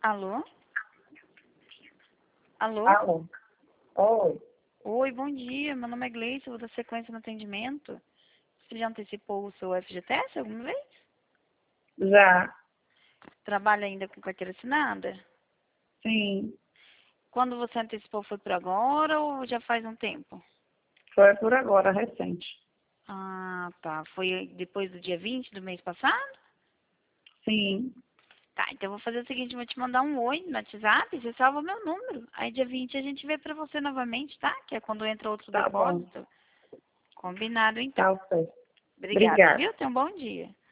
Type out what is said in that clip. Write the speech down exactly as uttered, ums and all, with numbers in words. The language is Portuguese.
Alô? Alô? Alô? Oi. Oi, bom dia. Meu nome é Gleice, vou dar sequência no atendimento. Você já antecipou o seu F G T S alguma vez? Já. Trabalha ainda com carteira assinada? Sim. Quando você antecipou, foi por agora ou já faz um tempo? Foi por agora, recente. Ah, tá. Foi depois do dia vinte do mês passado? Sim. Tá, então eu vou fazer o seguinte, eu vou te mandar um oi no WhatsApp, você salva meu número. Aí dia vinte a gente vê pra você novamente, tá? Que é quando entra outro Tá bom. depósito. Combinado, então. Tá certo. Obrigada, Obrigada. viu? Tenha um bom dia.